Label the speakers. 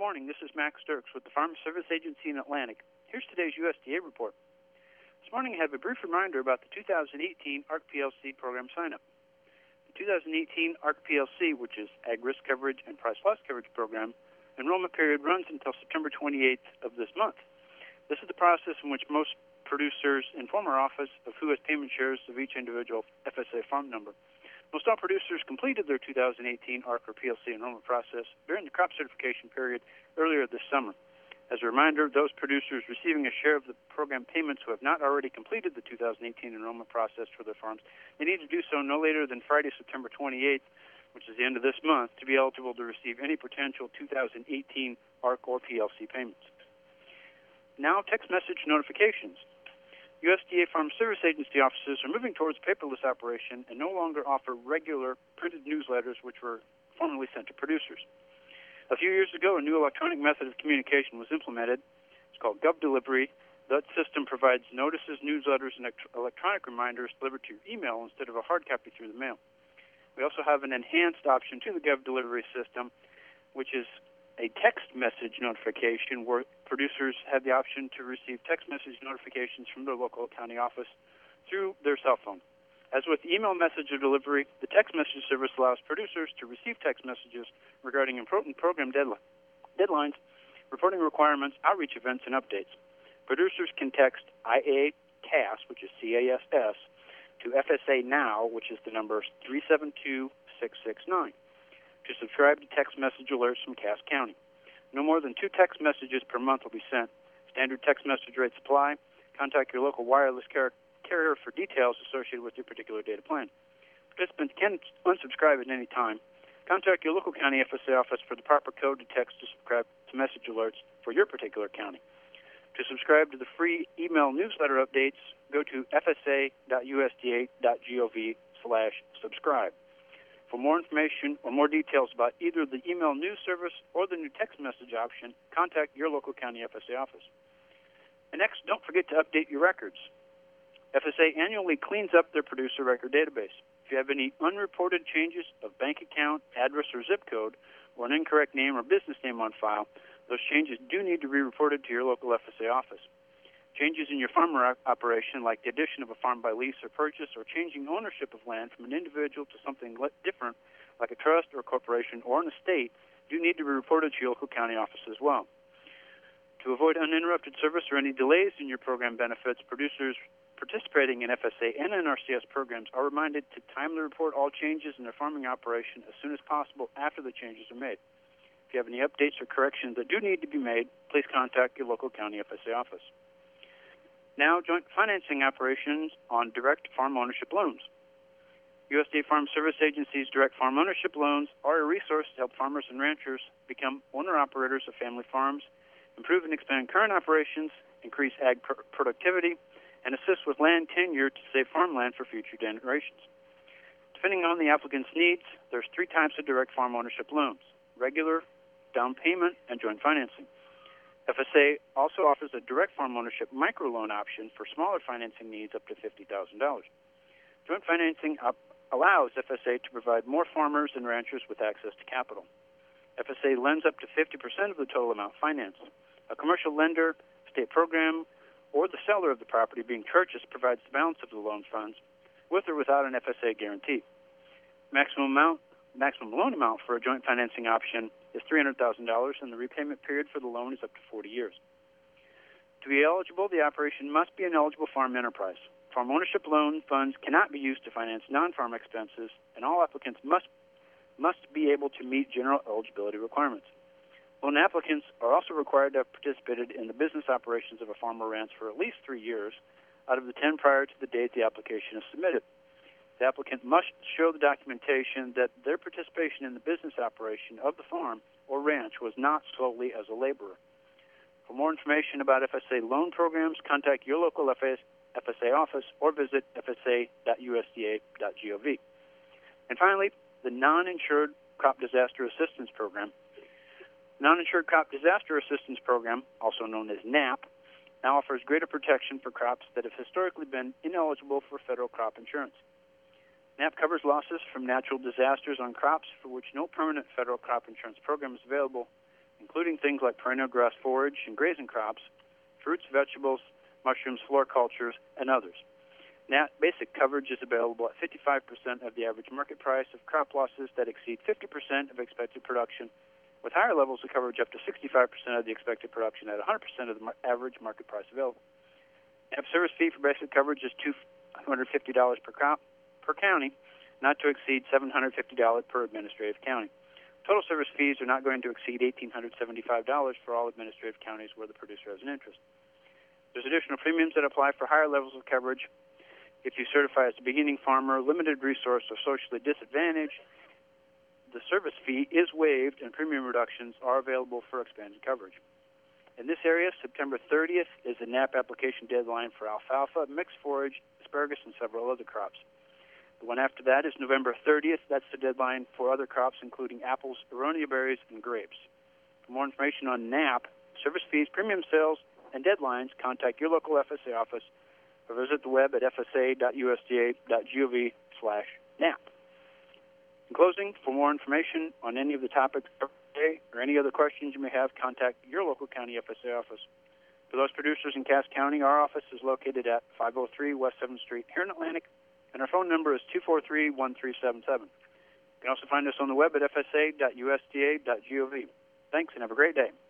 Speaker 1: morning. This is Max Dirks with the Farm Service Agency in Atlantic. Here's today's USDA report. This morning I have a brief reminder about the 2018 ARC PLC program sign-up. The 2018 ARC PLC, which is Ag Risk Coverage and Price Loss Coverage Program, enrollment period runs until September 28th of this month. This is the process in which most producers inform our office of who has payment shares of each individual FSA farm number. Most all producers completed their 2018 ARC or PLC enrollment process during the crop certification period earlier this summer. As a reminder, those producers receiving a share of the program payments who have not already completed the 2018 enrollment process for their farms, they need to do so no later than Friday, September 28th, which is the end of this month, to be eligible to receive any potential 2018 ARC or PLC payments. Now, text message notifications. USDA Farm Service Agency offices are moving towards a paperless operation and no longer offer regular printed newsletters which were formerly sent to producers. A few years ago, a new electronic method of communication was implemented. It's called GovDelivery. That system provides notices, newsletters, and electronic reminders delivered to your email instead of a hard copy through the mail. We also have an enhanced option to the GovDelivery system, which is a text message notification where producers have the option to receive text message notifications from their local county office through their cell phone. As with email message or delivery, the text message service allows producers to receive text messages regarding important program deadlines, reporting requirements, outreach events, and updates. Producers can text IA-CAS, which is CASS, to FSA Now, which is the number 372669. To subscribe to text message alerts from Cass County. No more than 2 text messages per month will be sent. Standard text message rates apply. Contact your local wireless carrier for details associated with your particular data plan. Participants can unsubscribe at any time. Contact your local county FSA office for the proper code to text to subscribe to message alerts for your particular county. To subscribe to the free email newsletter updates, go to fsa.usda.gov/subscribe. For more information or more details about either the email news service or the new text message option, contact your local county FSA office. And next, don't forget to update your records. FSA annually cleans up their producer record database. If you have any unreported changes of bank account, address, or zip code, or an incorrect name or business name on file, those changes do need to be reported to your local FSA office. Changes in your farmer operation, like the addition of a farm by lease or purchase, or changing ownership of land from an individual to something different, like a trust or a corporation or an estate, do need to be reported to your local county office as well. To avoid uninterrupted service or any delays in your program benefits, producers participating in FSA and NRCS programs are reminded to timely report all changes in their farming operation as soon as possible after the changes are made. If you have any updates or corrections that do need to be made, please contact your local county FSA office. Now, joint financing operations on direct farm ownership loans. USDA Farm Service Agency's direct farm ownership loans are a resource to help farmers and ranchers become owner-operators of family farms, improve and expand current operations, increase ag productivity, and assist with land tenure to save farmland for future generations. Depending on the applicant's needs, there's 3 types of direct farm ownership loans: regular, down payment, and joint financing. FSA also offers a direct farm ownership microloan option for smaller financing needs up to $50,000. Joint financing allows FSA to provide more farmers and ranchers with access to capital. FSA lends up to 50% of the total amount financed. A commercial lender, state program, or the seller of the property being purchased provides the balance of the loan funds, with or without an FSA guarantee. Maximum loan amount for a joint financing option is $300,000, and the repayment period for the loan is up to 40 years. To be eligible, the operation must be an eligible farm enterprise. Farm ownership loan funds cannot be used to finance non-farm expenses, and all applicants must be able to meet general eligibility requirements. Loan applicants are also required to have participated in the business operations of a farm or ranch for at least 3 years out of the 10 prior to the date the application is submitted. The applicant must show the documentation that their participation in the business operation of the farm or ranch was not solely as a laborer. For more information about FSA loan programs, contact your local FSA office or visit fsa.usda.gov. And finally, the Non-Insured Crop Disaster Assistance Program. Non-Insured Crop Disaster Assistance Program, also known as NAP, now offers greater protection for crops that have historically been ineligible for federal crop insurance. NAP covers losses from natural disasters on crops for which no permanent federal crop insurance program is available, including things like perennial grass forage and grazing crops, fruits, vegetables, mushrooms, floricultures, and others. NAP basic coverage is available at 55% of the average market price of crop losses that exceed 50% of expected production, with higher levels of coverage up to 65% of the expected production at 100% of the average market price available. NAP service fee for basic coverage is $250 per crop per county, not to exceed $750 per administrative county. Total service fees are not going to exceed $1,875 for all administrative counties where the producer has an interest. There's additional premiums that apply for higher levels of coverage. If you certify as a beginning farmer, limited resource, or socially disadvantaged, the service fee is waived and premium reductions are available for expanded coverage. In this area, September 30th is the NAP application deadline for alfalfa, mixed forage, asparagus, and several other crops. The one after that is November 30th. That's the deadline for other crops, including apples, aronia berries, and grapes. For more information on NAP, service fees, premium sales, and deadlines, contact your local FSA office or visit the web at fsa.usda.gov/NAP. In closing, for more information on any of the topics covered today or any other questions you may have, contact your local county FSA office. For those producers in Cass County, our office is located at 503 West 7th Street here in Atlantic, and our phone number is 243-1377. You can also find us on the web at fsa.usda.gov. Thanks, and have a great day.